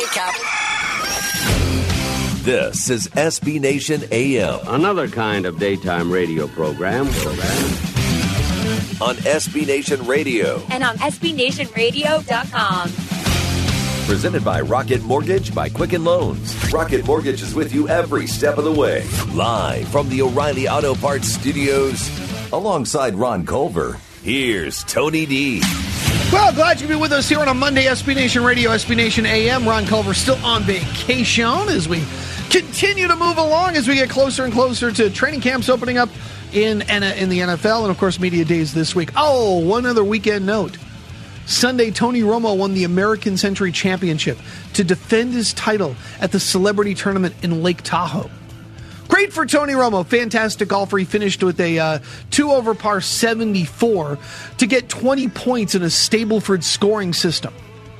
handicap. This is SB Nation AM. Another kind of daytime radio program. On SB Nation Radio. And on SBNationRadio.com. Presented by Rocket Mortgage by Quicken Loans. Rocket Mortgage is with you every step of the way. Live from the O'Reilly Auto Parts Studios. Alongside Ron Culver, here's Tony D. Well, glad you could be with us here on a Monday, SB Nation Radio, SB Nation AM. Ron Culver still on vacation as we continue to move along as we get closer and closer to training camps opening up in the NFL and, of course, media days this week. Oh, one other weekend note. Sunday, Tony Romo won the American Century Championship to defend his title at the Celebrity Tournament in Lake Tahoe. Great for Tony Romo. Fantastic golfer. He finished with a 2 over par 74 to get 20 points in a Stableford scoring system.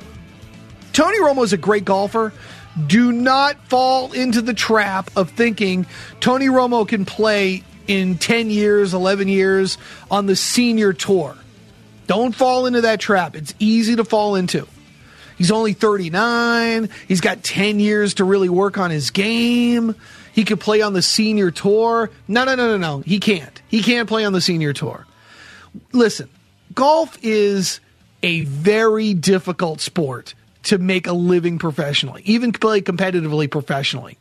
Tony Romo is a great golfer. Do not fall into the trap of thinking Tony Romo can play in 10 years, 11 years on the senior tour. Don't fall into that trap. It's easy to fall into. He's only 39. He's got 10 years to really work on his game. He could play on the senior tour. No. He can't. He can't play on the senior tour. Listen, golf is a very difficult sport to make a living professionally, even play competitively professionally.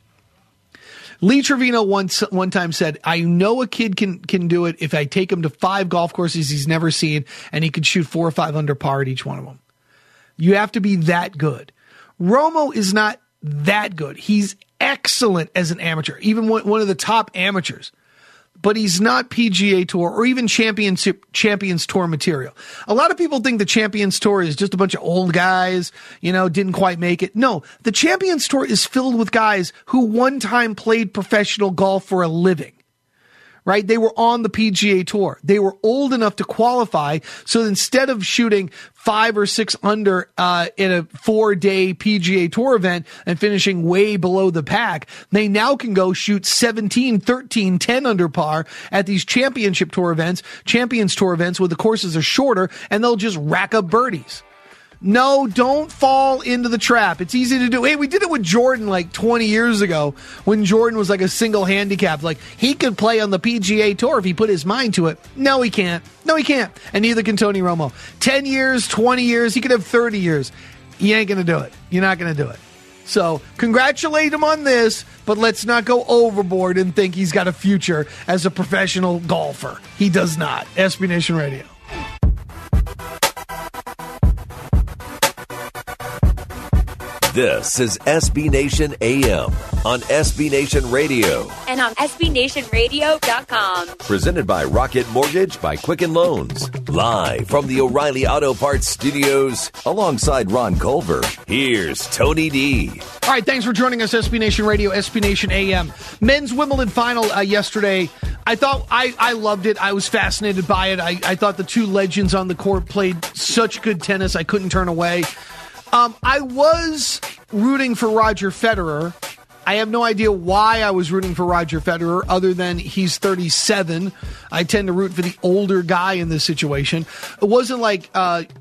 Lee Trevino one time said, I know a kid can do it if I take him to 5 golf courses he's never seen and he could shoot 4 or 5 under par at each one of them. You have to be that good. Romo is not that good. He's excellent as an amateur, even one of the top amateurs. But he's not PGA Tour or even Champions Tour material. A lot of people think the Champions Tour is just a bunch of old guys, didn't quite make it. No, the Champions Tour is filled with guys who one time played professional golf for a living. Right? They were on the PGA Tour. They were old enough to qualify. So instead of shooting 5 or 6 under in a 4-day PGA Tour event and finishing way below the pack, they now can go shoot 17, 13, 10 under par at these Champions Tour events where the courses are shorter, and they'll just rack up birdies. No, don't fall into the trap. It's easy to do. Hey, we did it with Jordan like 20 years ago when Jordan was like a single handicap. Like, he could play on the PGA Tour if he put his mind to it. No, he can't. And neither can Tony Romo. 10 years, 20 years, he could have 30 years. He ain't going to do it. You're not going to do it. So congratulate him on this, but let's not go overboard and think he's got a future as a professional golfer. He does not. SB Nation Radio. This is SB Nation AM on SB Nation Radio. And on SBNationRadio.com. Presented by Rocket Mortgage by Quicken Loans. Live from the O'Reilly Auto Parts Studios. Alongside Ron Culver, here's Tony D. All right, thanks for joining us, SB Nation Radio, SB Nation AM. Men's Wimbledon final yesterday. I loved it. I was fascinated by it. I thought the two legends on the court played such good tennis. I couldn't turn away. I was rooting for Roger Federer. I have no idea why I was rooting for Roger Federer other than he's 37. I tend to root for the older guy in this situation. It wasn't like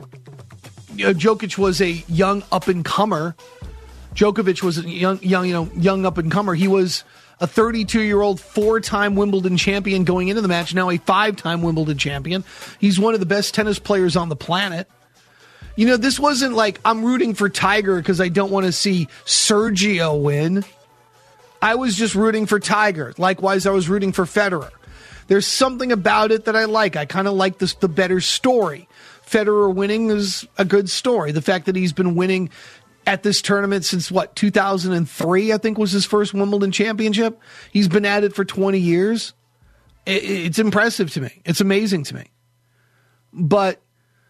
Djokovic was a young up-and-comer. Djokovic was a young up-and-comer. He was a 32-year-old 4-time Wimbledon champion going into the match, now a 5-time Wimbledon champion. He's one of the best tennis players on the planet. This wasn't like I'm rooting for Tiger because I don't want to see Sergio win. I was just rooting for Tiger. Likewise, I was rooting for Federer. There's something about it that I like. I kind of like the better story. Federer winning is a good story. The fact that he's been winning at this tournament since, 2003, I think was his first Wimbledon championship. He's been at it for 20 years. It's impressive to me. It's amazing to me. But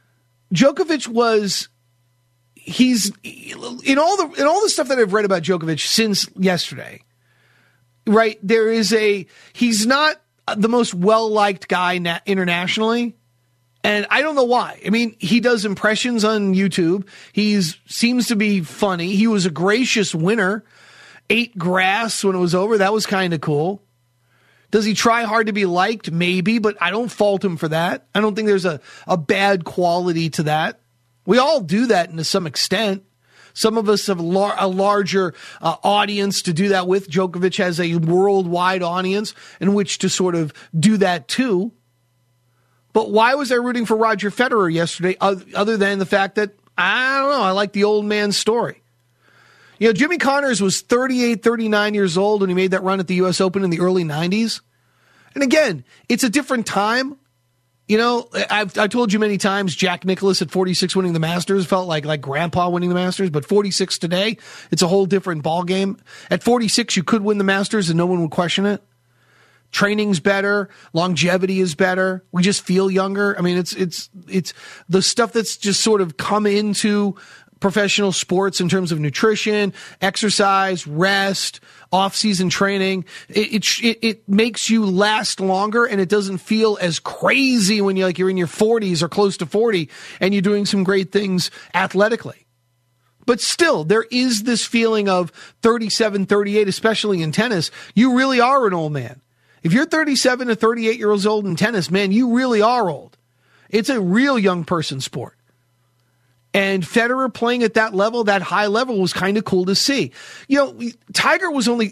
Djokovic he's in all the stuff that I've read about Djokovic since yesterday, right? He's not the most well-liked guy internationally. And I don't know why. I mean, he does impressions on YouTube. He seems to be funny. He was a gracious winner. Ate grass when it was over. That was kind of cool. Does he try hard to be liked? Maybe, but I don't fault him for that. I don't think there's a bad quality to that. We all do that to some extent. Some of us have a larger audience to do that with. Djokovic has a worldwide audience in which to sort of do that too. But why was I rooting for Roger Federer yesterday other than the fact that, I don't know, I like the old man's story? You know, Jimmy Connors was 38, 39 years old when he made that run at the U.S. Open in the early 90s. And again, it's a different time. You know, I've told you many times, Jack Nicklaus at 46 winning the Masters felt like grandpa winning the Masters, but 46 today, it's a whole different ballgame. At 46, you could win the Masters and no one would question it. Training's better, longevity is better. We just feel younger. I mean, it's the stuff that's just sort of come into professional sports in terms of nutrition, exercise, rest, off-season training. It makes you last longer, and it doesn't feel as crazy when you're in your 40s or close to 40 and you're doing some great things athletically. But still, there is this feeling of 37, 38, especially in tennis. You really are an old man. If you're 37 to 38 years old in tennis, man, you really are old. It's a real young person sport. And Federer playing at that level, that high level, was kind of cool to see. You know, Tiger is only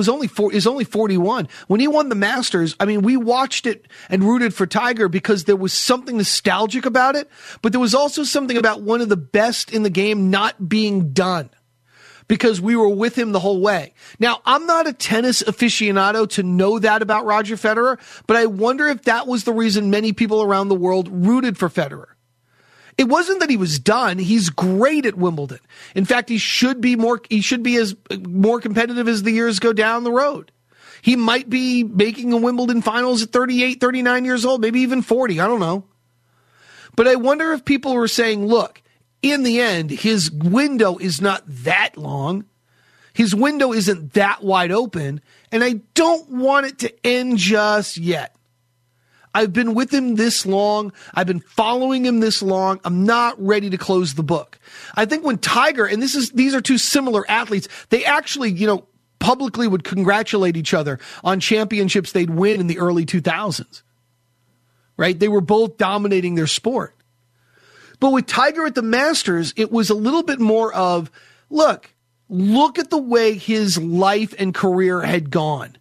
41 when he won the Masters. I mean, we watched it and rooted for Tiger because there was something nostalgic about it, but there was also something about one of the best in the game not being done because we were with him the whole way. Now, I'm not a tennis aficionado to know that about Roger Federer, but I wonder if that was the reason many people around the world rooted for Federer. It wasn't that he was done. He's great at Wimbledon. In fact, he should be as more competitive as the years go down the road. He might be making a Wimbledon finals at 38, 39 years old, maybe even 40. I don't know. But I wonder if people were saying, look, in the end, his window is not that long. His window isn't that wide open. And I don't want it to end just yet. I've been with him this long. I've been following him this long. I'm not ready to close the book. I think when Tiger, and these are two similar athletes, they actually, publicly would congratulate each other on championships they'd win in the early 2000s. Right? They were both dominating their sport. But with Tiger at the Masters, it was a little bit more of, look at the way his life and career had gone.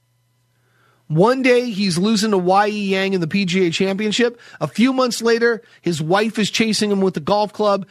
One day he's losing to Y.E. Yang in the PGA Championship. A few months later, his wife is chasing him with the golf club.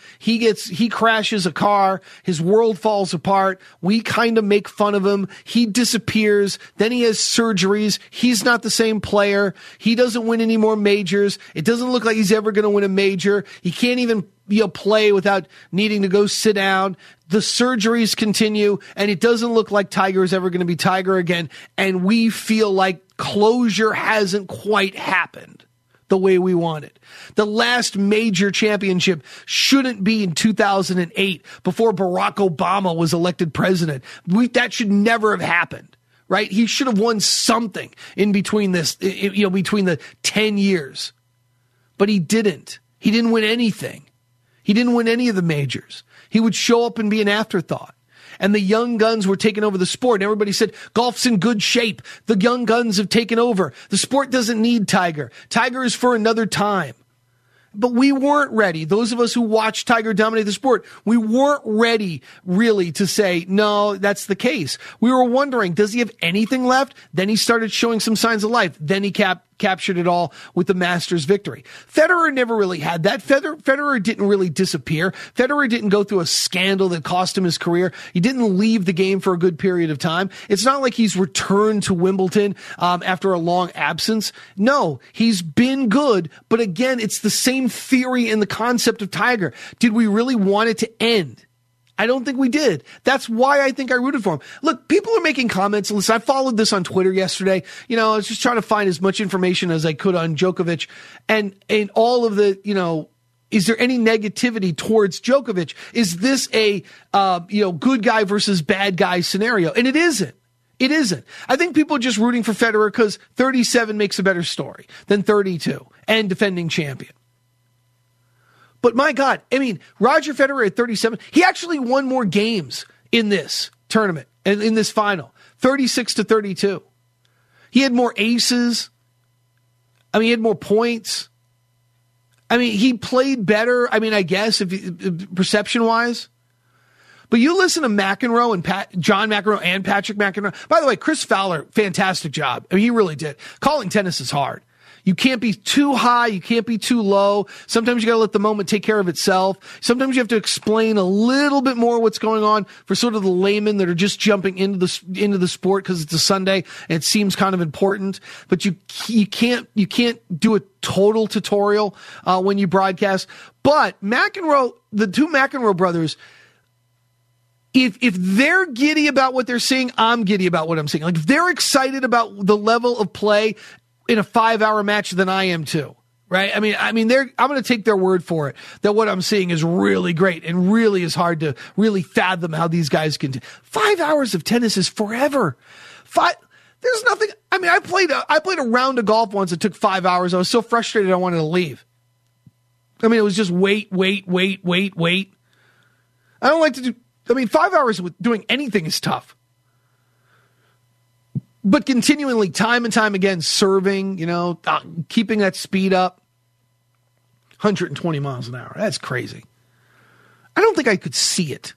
He crashes a car. His world falls apart. We kind of make fun of him. He disappears. Then he has surgeries. He's not the same player. He doesn't win any more majors. It doesn't look like he's ever going to win a major. He can't even play without needing to go sit down. The surgeries continue, and it doesn't look like Tiger is ever going to be Tiger again. And we feel like closure hasn't quite happened the way we want it. The last major championship shouldn't be in 2008 before Barack Obama was elected president. That should never have happened, right? He should have won something in between this, between the 10 years. But he didn't. He didn't win anything. He didn't win any of the majors. He would show up and be an afterthought. And the young guns were taking over the sport. And everybody said, golf's in good shape. The young guns have taken over. The sport doesn't need Tiger. Tiger is for another time. But we weren't ready. Those of us who watched Tiger dominate the sport, we weren't ready really to say, no, that's the case. We were wondering, does he have anything left? Then he started showing some signs of life. Then he captured it all with the Masters victory. Federer never really had that. Federer didn't really disappear. Federer didn't go through a scandal that cost him his career. He didn't leave the game for a good period of time. It's not like he's returned to Wimbledon after a long absence. No, he's been good. But again, it's the same theory and the concept of Tiger. Did we really want it to end? I don't think we did. That's why I think I rooted for him. Look, people are making comments. Listen, I followed this on Twitter yesterday. I was just trying to find as much information as I could on Djokovic and all of the, is there any negativity towards Djokovic? Is this a, good guy versus bad guy scenario? And it isn't. It isn't. I think people are just rooting for Federer because 37 makes a better story than 32 and defending champion. But my God, Roger Federer at 37, he actually won more games in this tournament and in this final, 36-32. He had more aces. He had more points. He played better. I guess if perception-wise. But you listen to McEnroe and John McEnroe and Patrick McEnroe. By the way, Chris Fowler, fantastic job. I mean, he really did. Calling tennis is hard. You can't be too high. You can't be too low. Sometimes you got to let the moment take care of itself. Sometimes you have to explain a little bit more what's going on for sort of the laymen that are just jumping into the sport because it's a Sunday and it seems kind of important. But you can't do a total tutorial when you broadcast. But McEnroe, the two McEnroe brothers, if they're giddy about what they're seeing, I'm giddy about what I'm seeing. Like if they're excited about the level of play in a 5-hour match than I am too, right? I mean, I'm going to take their word for it that what I'm seeing is really great and really is hard to really fathom how these guys can do. 5 hours of tennis is forever. There's nothing. I mean, I played a round of golf once. It took 5 hours. I was so frustrated I wanted to leave. I mean, it was just wait. I don't like to do. I mean, 5 hours with doing anything is tough. But continually, time and time again, serving, keeping that speed up, 120 miles an hour. That's crazy. I don't think I could see it.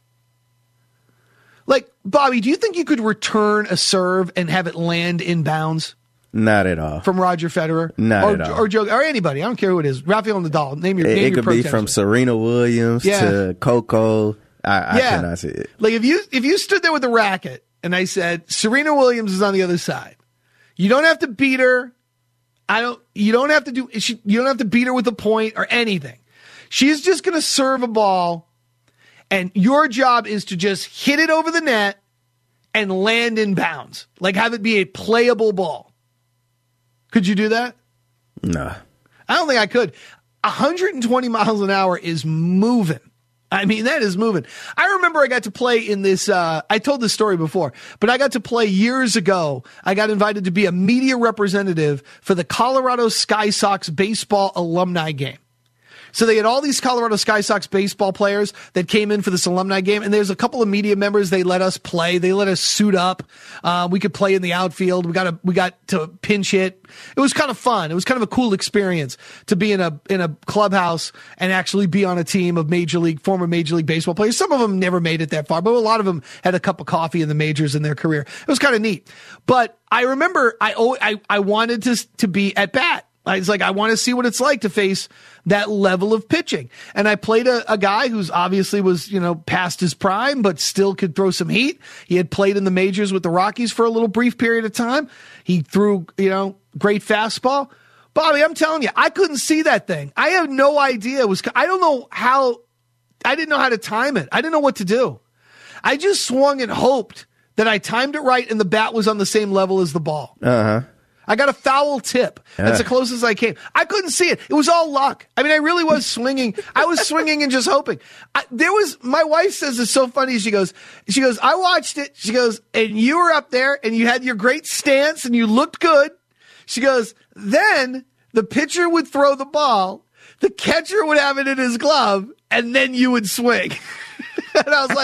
Like, Bobby, do you think you could return a serve and have it land in bounds? Not at all. From Roger Federer? Not at all. Or Joe, or anybody. I don't care who it is. Rafael Nadal. Name your It could be from Serena Williams to Coco. I cannot see it. Like, if you stood there with a racket, and I said, Serena Williams is on the other side. You don't have to beat her. You don't have to beat her with a point or anything. She's just going to serve a ball, and your job is to just hit it over the net and land in bounds. Like have it be a playable ball. Could you do that? No. I don't think I could. 120 miles an hour is moving. I mean, that is moving. I remember I got to play in this, I told this story before, but I got to play years ago. I got invited to be a media representative for the Colorado Sky Sox baseball alumni game. So they had all these Colorado Sky Sox baseball players that came in for this alumni game, and there's a couple of media members. They let us play. They let us suit up. We could play in the outfield. We got to pinch hit. It was kind of fun. It was kind of a cool experience to be in a clubhouse and actually be on a team of former Major League Baseball players. Some of them never made it that far, but a lot of them had a cup of coffee in the majors in their career. It was kind of neat. But I remember I wanted to be at bat. I was like, I want to see what it's like to face that level of pitching. And I played a guy who's obviously was, past his prime, but still could throw some heat. He had played in the majors with the Rockies for a little brief period of time. He threw, great fastball. Bobby, I'm telling you, I couldn't see that thing. I have no idea. I didn't know how to time it. I didn't know what to do. I just swung and hoped that I timed it right and the bat was on the same level as the ball. Uh-huh. I got a foul tip. That's the closest I came. I couldn't see it. It was all luck. I mean, I really was swinging. I was swinging and just hoping. My wife says it's so funny. She goes, I watched it. She goes, and you were up there and you had your great stance and you looked good. She goes, then the pitcher would throw the ball. The catcher would have it in his glove and then you would swing. And I was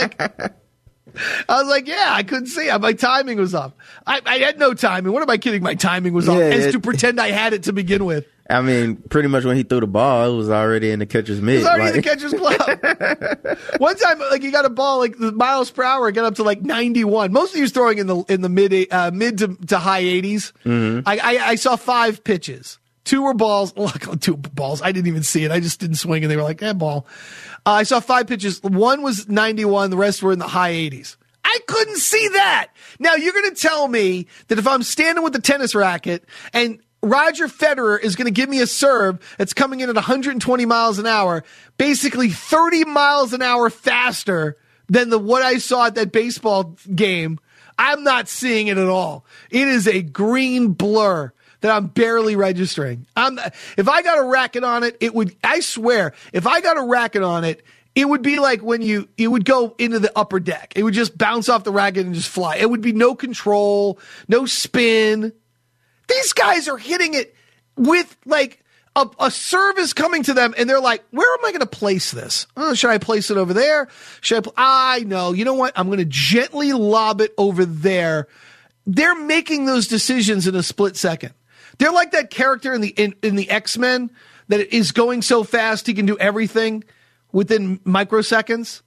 like, yeah, I couldn't see it. My timing was off. I had no timing. What am I kidding? My timing was off. As to pretend I had it to begin with. I mean, pretty much when he threw the ball, it was already in the catcher's mitt. It was already in the catcher's glove. One time, he got a ball, the miles per hour, got up to 91. Mostly he was throwing in the mid to high 80s. Mm-hmm. I saw 5 pitches. 2 were balls. Look, 2 balls. I didn't even see it. I just didn't swing, and they were like, ball. I saw 5 pitches. 1 was 91. The rest were in the high 80s. I couldn't see that. Now, you're going to tell me that if I'm standing with the tennis racket and Roger Federer is going to give me a serve that's coming in at 120 miles an hour, basically 30 miles an hour faster than what I saw at that baseball game, I'm not seeing it at all. It is a green blur that I'm barely registering. If I got a racket on it, I swear, if I got a racket on it, it would be like when it would go into the upper deck. It would just bounce off the racket and just fly. It would be no control, no spin. These guys are hitting it with a serve is coming to them, and they're like, where am I going to place this? Oh, should I place it over there? I know. You know what? I'm going to gently lob it over there. They're making those decisions in a split second. They're like that character in the X-Men that is going so fast he can do everything within microseconds.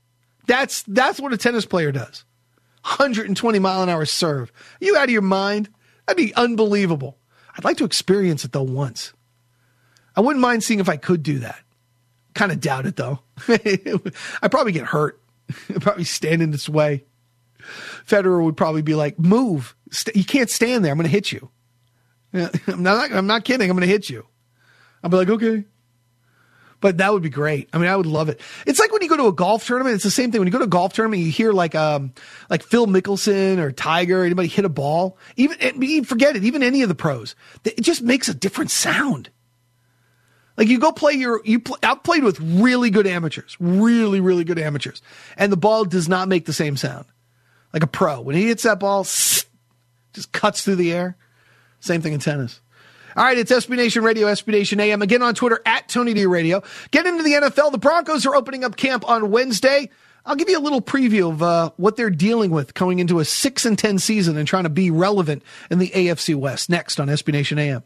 That's what a tennis player does. 120-mile-an-hour serve. Are you out of your mind? That'd be unbelievable. I'd like to experience it, though, once. I wouldn't mind seeing if I could do that. Kind of doubt it, though. I'd probably get hurt. I'd probably stand in its way. Federer would probably be like, move. You can't stand there. I'm going to hit you. I'm not kidding. I'm going to hit you. I'll be like, okay. But that would be great. I mean, I would love it. It's like when you go to a golf tournament, it's the same thing. When you go to a golf tournament, you hear like Phil Mickelson or Tiger, anybody hit a ball. Even forget it, even any of the pros. It just makes a different sound. Like you go play I've played with really good amateurs, really, really good amateurs. And the ball does not make the same sound. Like a pro. When he hits that ball, just cuts through the air. Same thing in tennis. All right, it's SB Nation Radio, SB Nation AM. Again on Twitter, @TonyD Radio. Get into the NFL. The Broncos are opening up camp on Wednesday. I'll give you a little preview of what they're dealing with going into a 6-10 season and trying to be relevant in the AFC West. Next on SB Nation AM.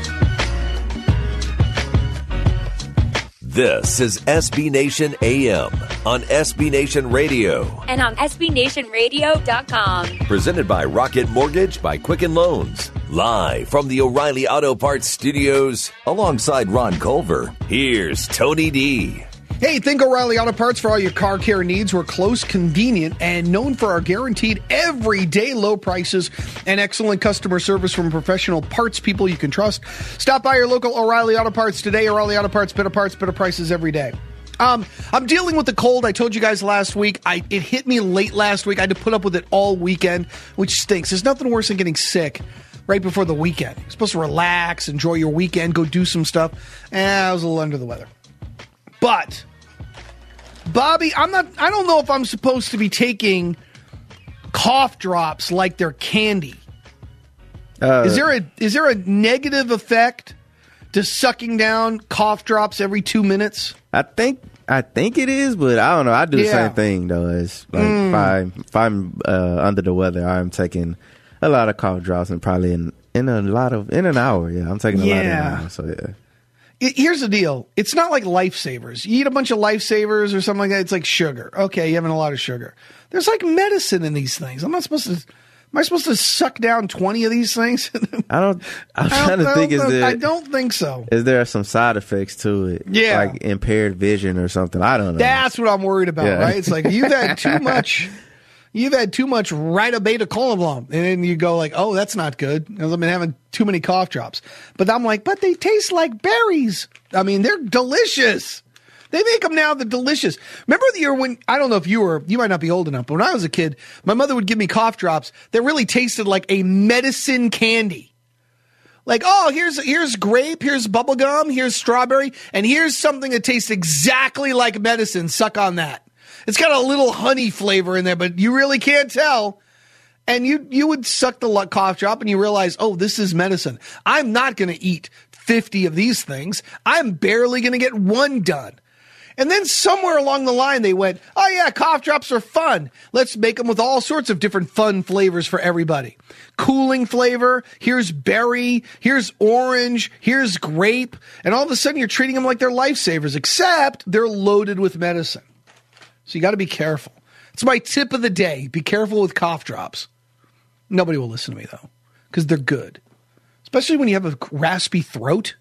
This is SB Nation AM on SB Nation Radio. And on SBNationRadio.com. Presented by Rocket Mortgage by Quicken Loans. Live from the O'Reilly Auto Parts Studios, alongside Ron Culver, here's Tony D. Hey, think O'Reilly Auto Parts for all your car care needs. We're close, convenient, and known for our guaranteed everyday low prices and excellent customer service from professional parts people you can trust. Stop by your local O'Reilly Auto Parts today. O'Reilly Auto Parts, better prices every day. I'm dealing with the cold. I told you guys last week. It hit me late last week. I had to put up with it all weekend, which stinks. There's nothing worse than getting sick right before the weekend. You're supposed to relax, enjoy your weekend, go do some stuff. I was a little under the weather. But Bobby, I don't know if I'm supposed to be taking cough drops like they're candy. Is there a negative effect to sucking down cough drops every 2 minutes? I think it is, but I don't know. I do the same thing though. It's like if I'm under the weather, I'm taking a lot of cough drops, and probably in an hour. Yeah, I'm taking a lot in an hour. So yeah. Here's the deal. It's not like Lifesavers. You eat a bunch of Lifesavers or something like that. It's like sugar. Okay, you're having a lot of sugar. There's like medicine in these things. Am I supposed to suck down 20 of these things? I don't think so. Is there some side effects to it? Yeah. Like impaired vision or something? I don't know. That's what I'm worried about, right? It's like you've had too much ribobetacolumn, and then you go like, oh, that's not good. I've been having too many cough drops. But I'm like, but they taste like berries. I mean, they're delicious. They make them now, they're delicious. Remember the year when, I don't know if you might not be old enough, but when I was a kid, my mother would give me cough drops that really tasted like a medicine candy. Like, oh, here's grape, here's bubble gum, here's strawberry, and here's something that tastes exactly like medicine. Suck on that. It's got a little honey flavor in there, but you really can't tell. And you would suck the cough drop and you realize, oh, this is medicine. I'm not going to eat 50 of these things. I'm barely going to get one done. And then somewhere along the line, they went, oh yeah, cough drops are fun. Let's make them with all sorts of different fun flavors for everybody. Cooling flavor. Here's berry. Here's orange. Here's grape. And all of a sudden you're treating them like they're lifesavers, except they're loaded with medicine. So you got to be careful. It's my tip of the day. Be careful with cough drops. Nobody will listen to me, though, because they're good. Especially when you have a raspy throat.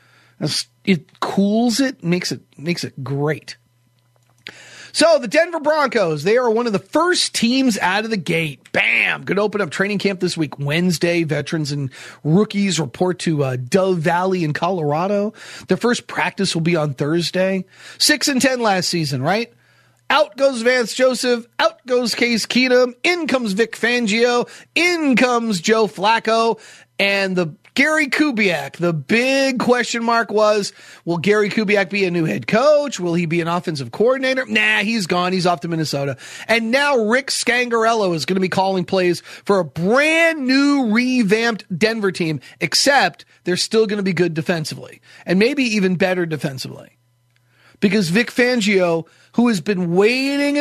It cools it, makes it great. So the Denver Broncos, they are one of the first teams out of the gate. Bam! Going to open up training camp this week, Wednesday. Veterans and rookies report to Dove Valley in Colorado. Their first practice will be on Thursday. 6-10 last season, right? Out goes Vance Joseph. Out goes Case Keenum. In comes Vic Fangio. In comes Joe Flacco. And the Gary Kubiak, the big question mark was, will Gary Kubiak be a new head coach? Will he be an offensive coordinator? Nah, he's gone. He's off to Minnesota. And now Rick Scangarello is going to be calling plays for a brand new revamped Denver team, except they're still going to be good defensively and maybe even better defensively. Because Vic Fangio, who has been waiting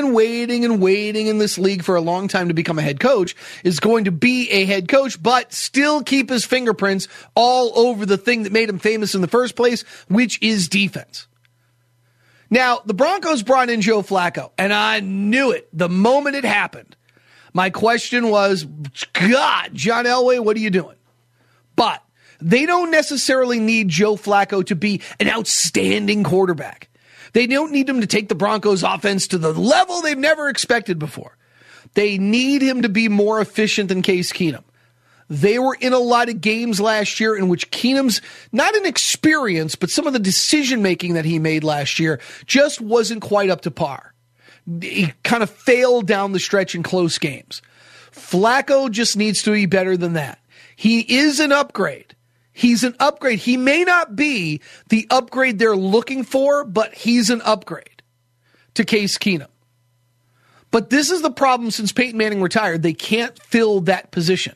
in this league for a long time to become a head coach, is going to be a head coach, but still keep his fingerprints all over the thing that made him famous in the first place, which is defense. Now, the Broncos brought in Joe Flacco, and I knew it the moment it happened. My question was, God, John Elway, what are you doing? But they don't necessarily need Joe Flacco to be an outstanding quarterback. They don't need him to take the Broncos offense to the level they've never expected before. They need him to be more efficient than Case Keenum. They were in a lot of games last year in which Keenum's, not an experience, but some of the decision-making that he made last year just wasn't quite up to par. He kind of failed down the stretch in close games. Flacco just needs to be better than that. He is an upgrade. He's an upgrade. He may not be the upgrade they're looking for, but he's an upgrade to Case Keenum. But this is the problem since Peyton Manning retired. They can't fill that position.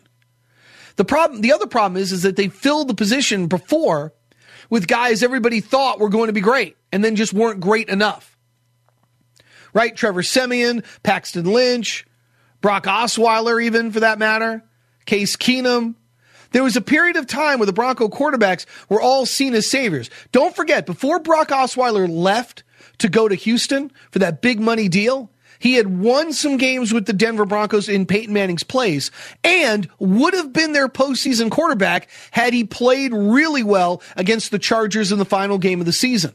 The other problem is that they filled the position before with guys everybody thought were going to be great and then just weren't great enough. Right? Trevor Siemian, Paxton Lynch, Brock Osweiler even for that matter, Case Keenum. There was a period of time where the Bronco quarterbacks were all seen as saviors. Don't forget, before Brock Osweiler left to go to Houston for that big money deal, he had won some games with the Denver Broncos in Peyton Manning's place and would have been their postseason quarterback had he played really well against the Chargers in the final game of the season.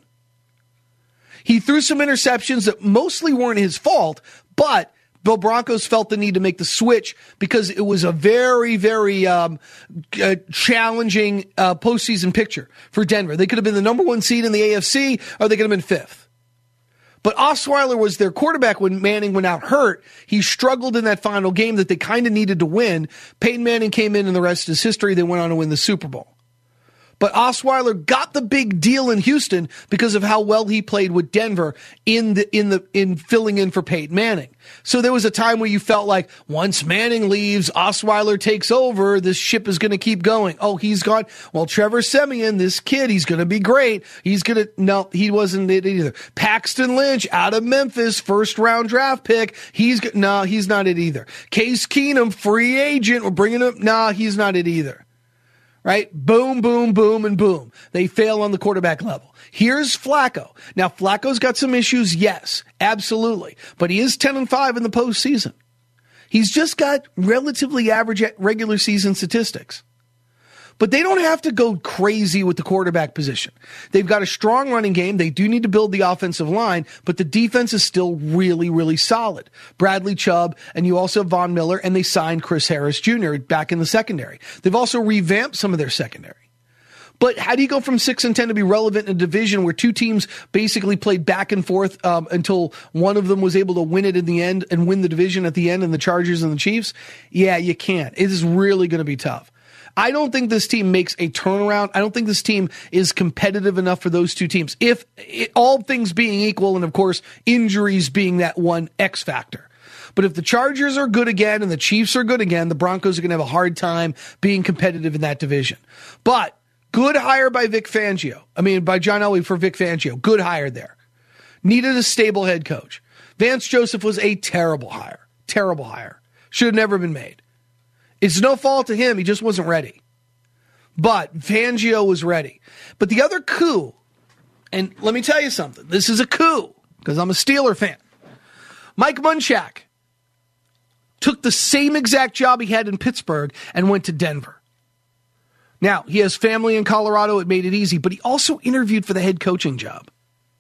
He threw some interceptions that mostly weren't his fault, but the Broncos felt the need to make the switch because it was a very, very challenging postseason picture for Denver. They could have been the number 1 seed in the AFC, or they could have been 5th. But Osweiler was their quarterback when Manning went out hurt. He struggled in that final game that they kind of needed to win. Peyton Manning came in and the rest is history. They went on to win the Super Bowl. But Osweiler got the big deal in Houston because of how well he played with Denver in filling in for Peyton Manning. So there was a time where you felt like once Manning leaves, Osweiler takes over, this ship is going to keep going. Oh, he's gone. Well, Trevor Siemian, this kid, he's going to be great. No, he wasn't it either. Paxton Lynch out of Memphis, 1st round draft pick. He's not it either. Case Keenum, free agent. We're bringing him. No, he's not it either. Right? Boom, boom, boom, and boom. They fail on the quarterback level. Here's Flacco. Now, Flacco's got some issues, yes, absolutely. But he is 10-5 in the postseason. He's just got relatively average regular season statistics. But they don't have to go crazy with the quarterback position. They've got a strong running game. They do need to build the offensive line, but the defense is still really, really solid. Bradley Chubb, and you also have Von Miller, and they signed Chris Harris Jr. back in the secondary. They've also revamped some of their secondary. But how do you go from 6-10 to be relevant in a division where two teams basically played back and forth until one of them was able to win it in the end and win the division at the end, and the Chargers and the Chiefs? Yeah, you can't. It is really going to be tough. I don't think this team makes a turnaround. I don't think this team is competitive enough for those two teams. All things being equal, and of course, injuries being that one X factor. But if the Chargers are good again and the Chiefs are good again, the Broncos are going to have a hard time being competitive in that division. But good hire by by John Elway for Vic Fangio. Good hire there. Needed a stable head coach. Vance Joseph was a terrible hire. Terrible hire. Should have never been made. It's no fault to him. He just wasn't ready. But Fangio was ready. But the other coup, and let me tell you something. This is a coup because I'm a Steeler fan. Mike Munchak took the same exact job he had in Pittsburgh and went to Denver. Now, he has family in Colorado. It made it easy. But he also interviewed for the head coaching job.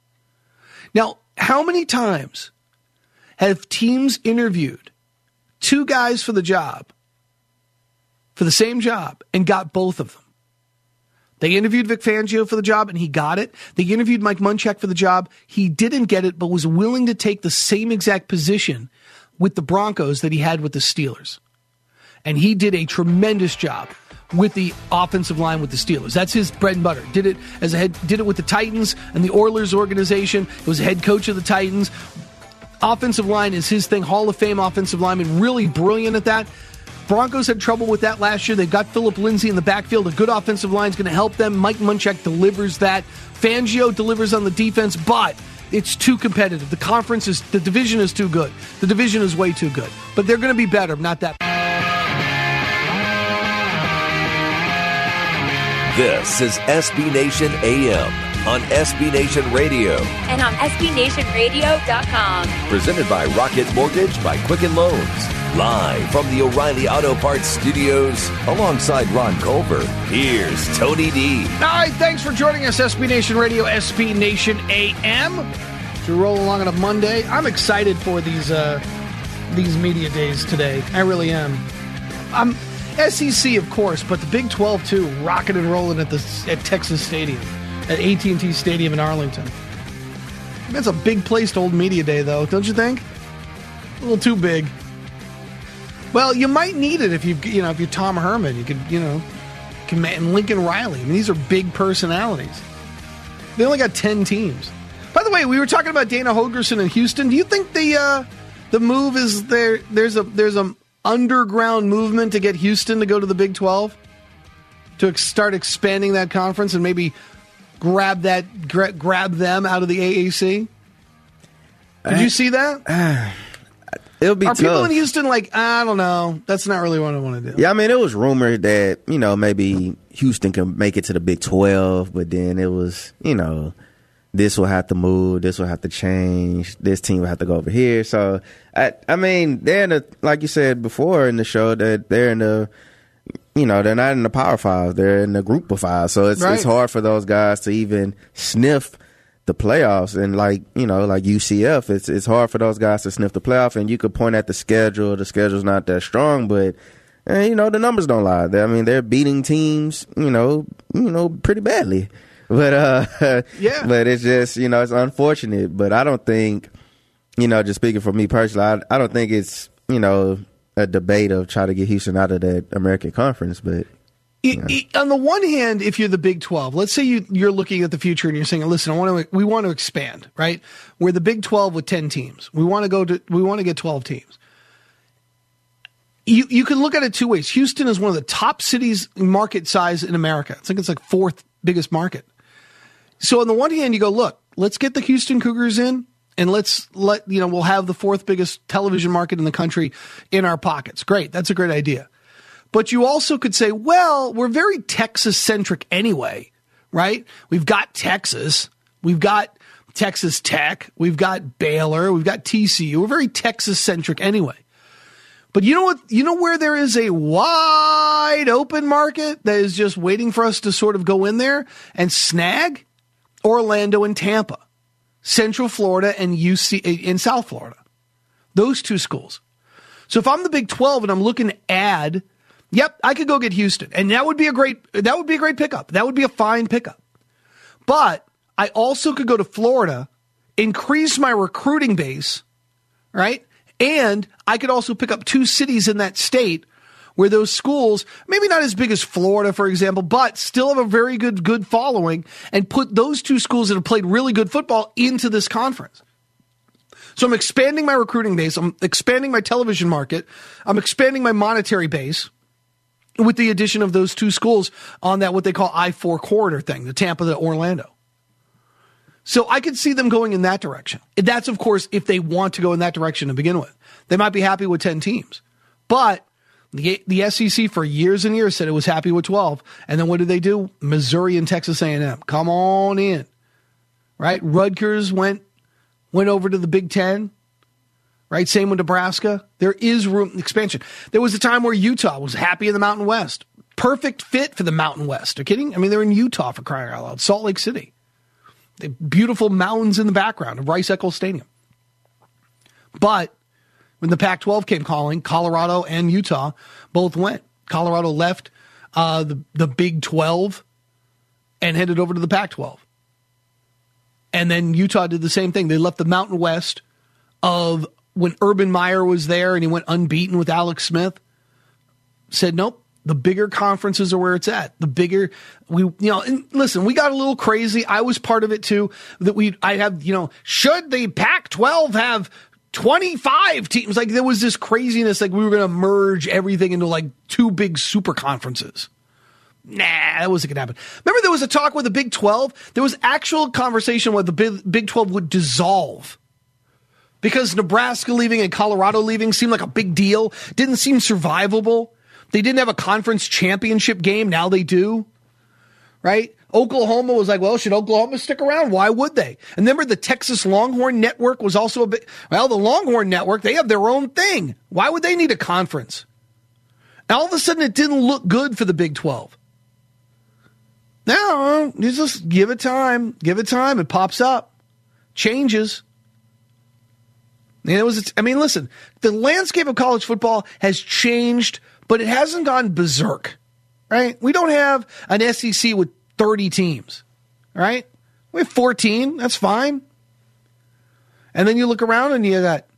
Now, how many times have teams interviewed 2 guys for the job, for the same job, and got both of them? They interviewed Vic Fangio for the job, and he got it. They interviewed Mike Munchak for the job. He didn't get it, but was willing to take the same exact position with the Broncos that he had with the Steelers. And he did a tremendous job with the offensive line with the Steelers. That's his bread and butter. Did it with the Titans and the Oilers organization. He was head coach of the Titans. Offensive line is his thing. Hall of Fame offensive lineman, really brilliant at that. Broncos had trouble with that last year. They've got Phillip Lindsay in the backfield. A good offensive line is going to help them. Mike Munchak delivers that. Fangio delivers on the defense, but it's too competitive. The division is too good. The division is way too good. But they're going to be better, not that. This is SB Nation AM on SB Nation Radio. And on SBNationRadio.com. Presented by Rocket Mortgage by Quicken Loans. Live from the O'Reilly Auto Parts Studios, alongside Ron Culver, here's Tony D. All right, thanks for joining us, SB Nation Radio, SB Nation AM. To roll along on a Monday. I'm excited for these media days today. I really am. I'm SEC, of course, but the Big 12 too, rocking and rolling at Texas Stadium, at AT&T Stadium in Arlington. That's a big place to hold media day, though, don't you think? A little too big. Well, you might need it if you're Tom Herman. You could, and Lincoln Riley. I mean, these are big personalities. They only got 10 teams. By the way, we were talking about Dana Holgorsen in Houston. Do you think the move is there? There's a underground movement to get Houston to go to the Big 12, to start expanding that conference and maybe grab them out of the AAC. Did you see that? It'll be tough. People in Houston like, I don't know. That's not really what I want to do. Yeah, I mean, it was rumored that, maybe Houston can make it to the Big 12, but then it was, this will have to move, this will have to change, this team will have to go over here. So, I mean, they're in like you said before in the show, that they're in the, they're not in the Power Five, they're in the Group of Five. So it's hard for those guys to even sniff the playoffs. And like UCF, it's hard for those guys to sniff the playoff. And you could point at the schedule. The schedule's not that strong, but the numbers don't lie. They're beating teams, pretty badly. But but it's just, it's unfortunate. But I don't think, just speaking for me personally, I don't think it's, a debate of trying to get Houston out of that American Conference. But on the one hand, if you're the Big 12, let's say you're looking at the future and you're saying, listen, we want to expand, right? We're the Big 12 with 10 teams. We want to get 12 teams. You can look at it two ways. Houston is one of the top cities in market size in America. I think it's like fourth biggest market. So on the one hand, you go, look, let's get the Houston Cougars in, and we'll have the fourth biggest television market in the country in our pockets. Great. That's a great idea. But you also could say, well, we're very Texas-centric anyway, right? We've got Texas. We've got Texas Tech. We've got Baylor. We've got TCU. We're very Texas-centric anyway. But you know what? You know where there is a wide open market that is just waiting for us to sort of go in there and snag? Orlando and Tampa. Central Florida and UC in South Florida. Those two schools. So if I'm the Big 12 and I'm looking to add, I could go get Houston. And that would be a great pickup. That would be a fine pickup. But I also could go to Florida, increase my recruiting base, right? And I could also pick up two cities in that state where those schools, maybe not as big as Florida, for example, but still have a very good following, and put those two schools that have played really good football into this conference. So I'm expanding my recruiting base. I'm expanding my television market. I'm expanding my monetary base with the addition of those two schools on that, what they call I-4 corridor thing, the Tampa to Orlando. So I could see them going in that direction. That's, of course, if they want to go in that direction to begin with. They might be happy with 10 teams. But the SEC for years and years said it was happy with 12. And then what did they do? Missouri and Texas A&M. Come on in. Right? Rutgers went over to the Big Ten. Right? Same with Nebraska. There is room expansion. There was a time where Utah was happy in the Mountain West. Perfect fit for the Mountain West. Are you kidding? I mean, they're in Utah, for crying out loud. Salt Lake City. The beautiful mountains in the background of Rice-Eccles Stadium. But when the Pac-12 came calling, Colorado and Utah both went. Colorado left the Big 12 and headed over to the Pac-12. And then Utah did the same thing. They left the Mountain West of when Urban Meyer was there and he went unbeaten with Alex Smith. Said, nope, the bigger conferences are where it's at. The bigger, and listen, we got a little crazy. I was part of it too. Should the Pac-12 have 25 teams? Like, there was this craziness, like we were going to merge everything into like two big super conferences. Nah, that wasn't going to happen. Remember, there was a talk with the Big 12? There was actual conversation where the Big 12 would dissolve because Nebraska leaving and Colorado leaving seemed like a big deal. Didn't seem survivable. They didn't have a conference championship game. Now they do. Right? Oklahoma was like, well, should Oklahoma stick around? Why would they? And remember, the Texas Longhorn Network was also a bit, well, the Longhorn Network, they have their own thing. Why would they need a conference? And all of a sudden, it didn't look good for the Big 12. No, you just give it time. Give it time. It pops up. Changes. And listen, the landscape of college football has changed, but it hasn't gone berserk, right? We don't have an SEC with 30 teams, right? We have 14. That's fine. And then you look around and you got,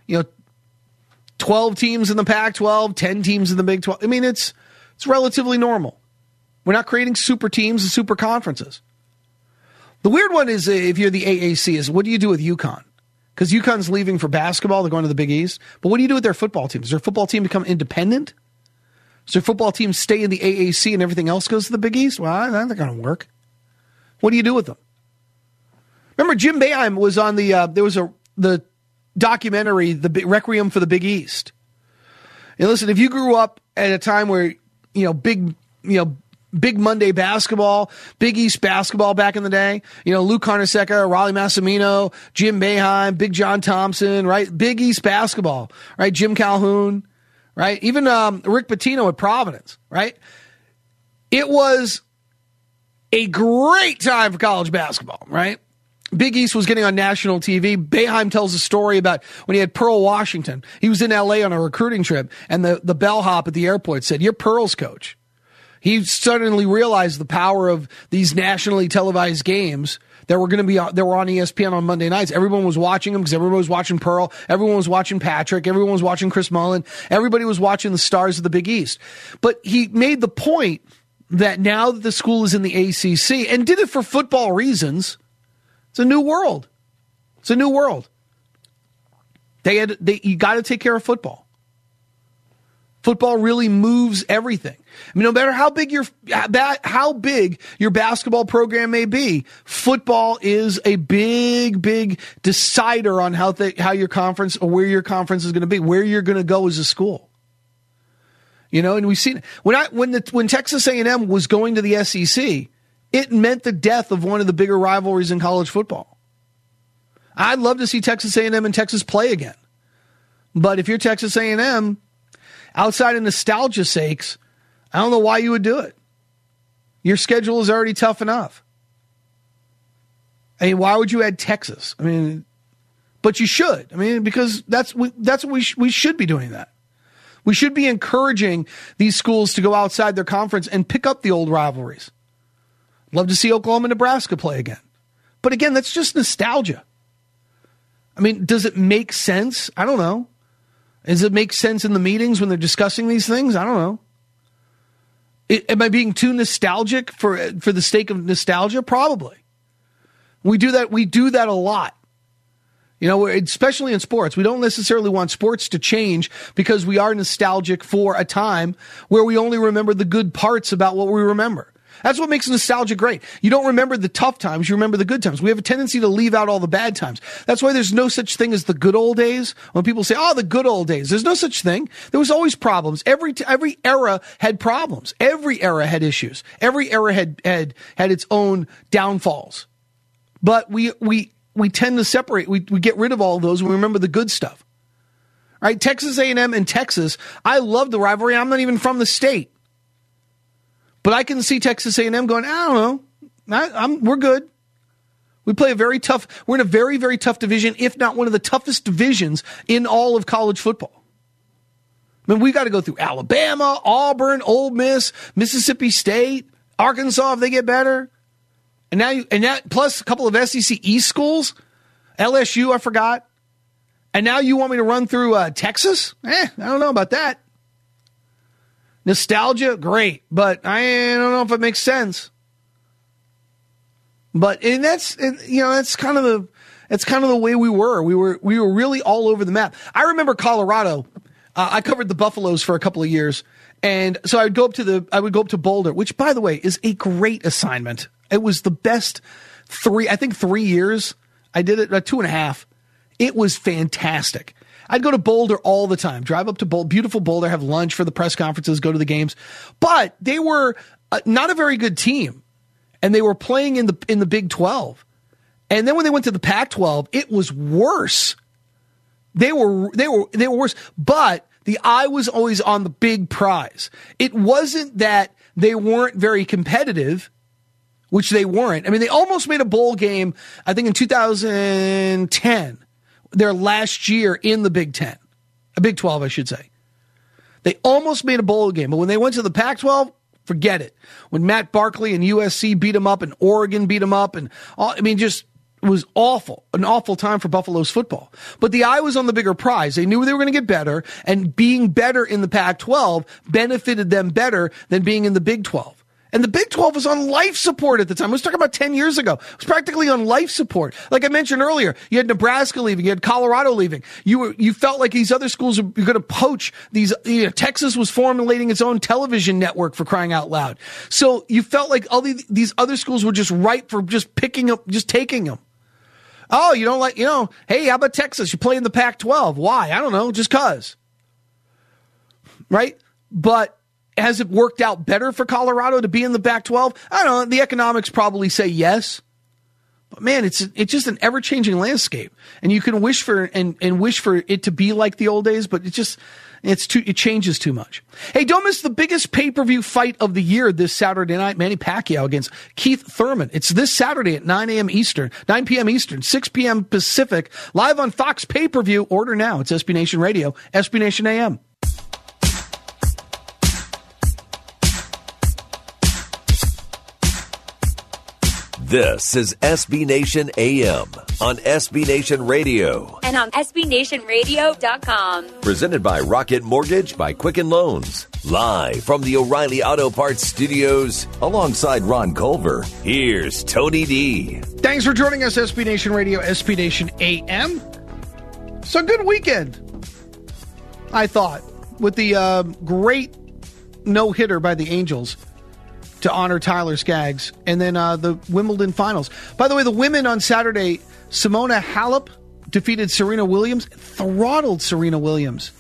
12 teams in the Pac-12, 10 teams in the Big 12. I mean, it's relatively normal. We're not creating super teams and super conferences. The weird one is, if you're the AAC, is what do you do with UConn? Because UConn's leaving for basketball. They're going to the Big East. But what do you do with their football team? Does their football team become independent? Does their football team stay in the AAC and everything else goes to the Big East? Well, that's not going to work. What do you do with them? Remember, Jim Boeheim was on the documentary, The Requiem for the Big East. And listen, if you grew up at a time where, Big Monday basketball, Big East basketball back in the day, Lou Carnesecca, Raleigh Massimino, Jim Boeheim, Big John Thompson, right? Big East basketball, right? Jim Calhoun, right? Even Rick Pitino at Providence, right? It was a great time for college basketball, right? Big East was getting on national TV. Boeheim tells a story about when he had Pearl Washington. He was in L.A. on a recruiting trip, and the bellhop at the airport said, "You're Pearl's coach." He suddenly realized the power of these nationally televised games that were on ESPN on Monday nights. Everyone was watching them because everyone was watching Pearl. Everyone was watching Patrick. Everyone was watching Chris Mullin. Everybody was watching the stars of the Big East. But he made the point that now that the school is in the ACC and did it for football reasons, it's a new world. It's a new world. You got to take care of football. Football really moves everything. I mean, no matter how big your basketball program may be, football is a big, big decider on how your conference or where your conference is going to be, where you're going to go as a school. And we've seen it. When Texas A&M was going to the SEC, it meant the death of one of the bigger rivalries in college football. I'd love to see Texas A&M and Texas play again. But if you're Texas A&M, outside of nostalgia sakes, I don't know why you would do it. Your schedule is already tough enough. I mean, why would you add Texas? I mean, but you should. I mean, because that's what we should be doing that. We should be encouraging these schools to go outside their conference and pick up the old rivalries. Love to see Oklahoma and Nebraska play again. But again, that's just nostalgia. I mean, does it make sense? I don't know. Does it make sense in the meetings when they're discussing these things? I don't know. Am I being too nostalgic for the sake of nostalgia? Probably. We do that. We do that a lot. Especially in sports. We don't necessarily want sports to change because we are nostalgic for a time where we only remember the good parts about what we remember. That's what makes nostalgia great. You don't remember the tough times, you remember the good times. We have a tendency to leave out all the bad times. That's why there's no such thing as the good old days. When people say, the good old days, there's no such thing. There was always problems. Every era had problems. Every era had issues. Every era had its own downfalls. But we tend to separate. We get rid of all of those and we remember the good stuff. Right? Texas A&M and Texas, I love the rivalry. I'm not even from the state. But I can see Texas A&M going, I don't know, we're good. We're in a very, very tough division, if not one of the toughest divisions in all of college football. I mean, we got to go through Alabama, Auburn, Ole Miss, Mississippi State, Arkansas if they get better. And that plus a couple of SEC East schools, LSU, I forgot. And now you want me to run through Texas? I don't know about that. Nostalgia, great, but I don't know if it makes sense. But that's kind of the way we were. We were really all over the map. I remember Colorado. I covered the Buffaloes for a couple of years, and so I would go up to Boulder, which, by the way, is a great assignment. It was the best 3 years. I did it 2.5. It was fantastic. I'd go to Boulder all the time, drive up to beautiful Boulder, have lunch for the press conferences, go to the games. But they were not a very good team. and they were playing in the Big 12. And then when they went to the Pac-12, it was worse. They were worse, but the eye was always on the big prize. It wasn't that they weren't very competitive, which they weren't. I mean, they almost made a bowl game, I think in 2010, their last year in the Big 10, a Big 12, I should say. They almost made a bowl game, but when they went to the Pac-12, forget it. When Matt Barkley and USC beat them up and Oregon beat them up, and just it was awful, an awful time for Buffalo's football. But the eye was on the bigger prize. They knew they were going to get better, and being better in the Pac-12 benefited them better than being in the Big 12. And the Big 12 was on life support at the time. I was talking about 10 years ago. It was practically on life support. Like I mentioned earlier, you had Nebraska leaving, you had Colorado leaving. You felt like these other schools were going to poach these. Texas was formulating its own television network, for crying out loud. So you felt like all these other schools were just ripe for just picking up, just taking them. Oh, you don't like, hey, how about Texas? You play in the Pac-12. Why? I don't know, just cause. Right? But has it worked out better for Colorado to be in the Pac-12? I don't know. The economics probably say yes. But man, it's just an ever-changing landscape. And you can wish for and wish for it to be like the old days, but it changes too much. Hey, don't miss the biggest pay-per-view fight of the year this Saturday night. Manny Pacquiao against Keith Thurman. It's this Saturday at 9 p.m. Eastern, 6 p.m. Pacific, live on Fox Pay-Per-View. Order now. It's SB Nation Radio, SB Nation AM. This is SB Nation AM on SB Nation Radio. And on SBNationRadio.com. Presented by Rocket Mortgage by Quicken Loans. Live from the O'Reilly Auto Parts Studios, alongside Ron Culver, here's Tony D. Thanks for joining us, SB Nation Radio, SB Nation AM. So good weekend, I thought, with the great no-hitter by the Angels to honor Tyler Skaggs, and then the Wimbledon finals. By the way, the women on Saturday, Simona Halep defeated Serena Williams, throttled Serena Williams.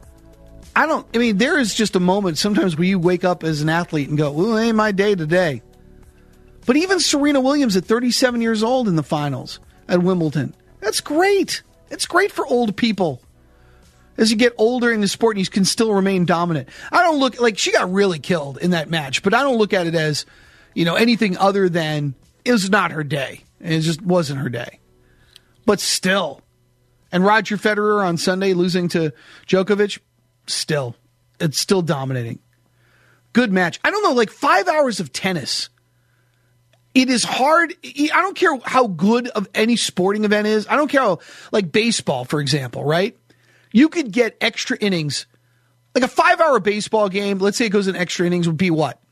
There is just a moment sometimes where you wake up as an athlete and go, well, it ain't my day today. But even Serena Williams at 37 years old in the finals at Wimbledon, that's great. It's great for old people. As you get older in the sport, you can still remain dominant. I don't look like she got really killed in that match, but I don't look at it as, anything other than it was not her day. It just wasn't her day. But still. And Roger Federer on Sunday losing to Djokovic, still. It's still dominating. Good match. I don't know, 5 hours of tennis. It is hard. I don't care how good of any sporting event is. I don't care how, baseball, for example, right? You could get extra innings. Like a 5-hour baseball game, let's say it goes in extra innings, would be what?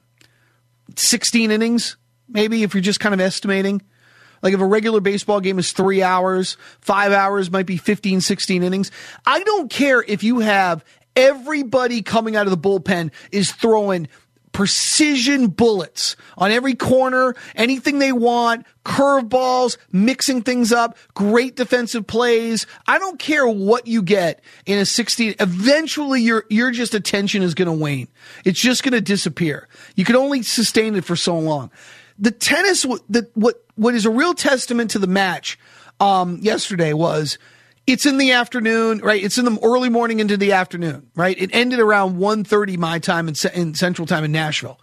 16 innings, maybe, if you're just kind of estimating. Like if a regular baseball game is 3 hours, 5 hours might be 15, 16 innings. I don't care if you have everybody coming out of the bullpen is throwing precision bullets on every corner, anything they want, curveballs, mixing things up, great defensive plays. I don't care what you get in a 16. Eventually, your just attention is going to wane. It's just going to disappear. You can only sustain it for so long. The tennis, what is a real testament to the match yesterday was it's in the afternoon, right? It's in the early morning into the afternoon, right? It ended around 1:30 my time in Central Time in Nashville.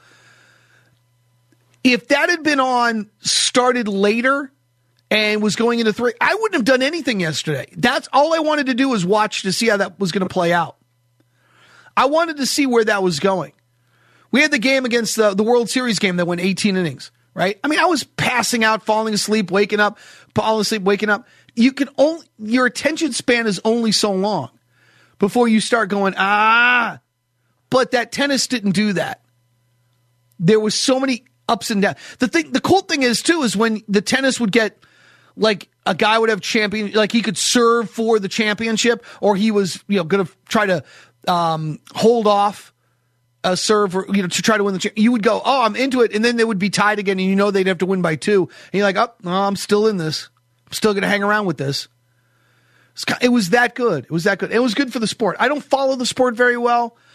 If that had been started later and was going into 3, I wouldn't have done anything yesterday. That's all I wanted to do was watch to see how that was going to play out. I wanted to see where that was going. We had the game against the World Series game that went 18 innings, right? I was passing out, falling asleep, waking up, falling asleep, waking up. Your attention span is only so long before you start going, but that tennis didn't do that. There was so many ups and downs. The cool thing is too, is when the tennis would get a guy would have champion, he could serve for the championship, or he was, going to try to, hold off a serve, or, to try to win the championship. You would go, I'm into it. And then they would be tied again. And they'd have to win by 2. And you're like, I'm still in this. I'm still going to hang around with this. It was that good. It was that good. It was good for the sport. I don't follow the sport very well.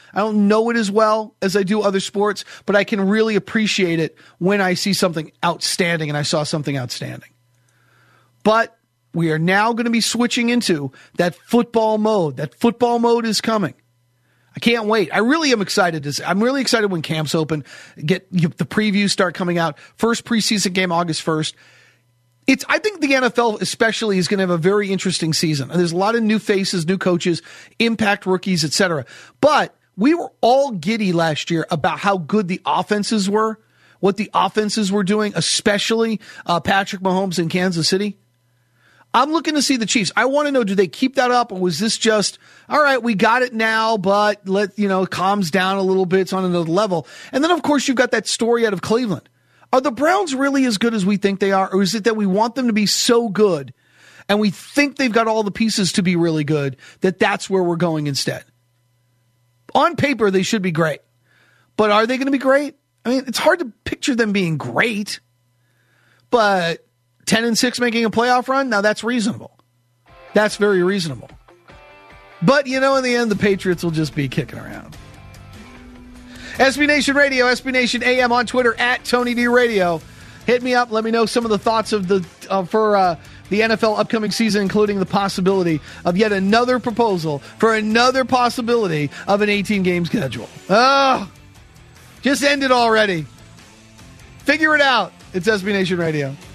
I don't know it as well as I do other sports, but I can really appreciate it when I see something outstanding, and I saw something outstanding. But we are now going to be switching into that football mode. That football mode is coming. I can't wait. I really am excited. I'm really excited when camps open, the previews start coming out. First preseason game, August 1st. I think the NFL especially is going to have a very interesting season. There's a lot of new faces, new coaches, impact rookies, etc. But we were all giddy last year about how good the offenses were, what the offenses were doing, especially Patrick Mahomes in Kansas City. I'm looking to see the Chiefs. I want to know, do they keep that up, or was this just, all right, we got it now, but it calms down a little bit, it's on another level. And then, of course, you've got that story out of Cleveland. Are the Browns really as good as we think they are, or is it that we want them to be so good and we think they've got all the pieces to be really good that that's where we're going instead? On paper, they should be great. But are they going to be great? I mean, it's hard to picture them being great, but 10-6 making a playoff run? Now that's reasonable. That's very reasonable. But, in the end, the Patriots will just be kicking around. SB Nation Radio, SB Nation AM on Twitter, at Tony D Radio. Hit me up. Let me know some of the thoughts of the NFL upcoming season, including the possibility of yet another proposal for another possibility of an 18-game schedule. Oh, just end it already. Figure it out. It's SB Nation Radio.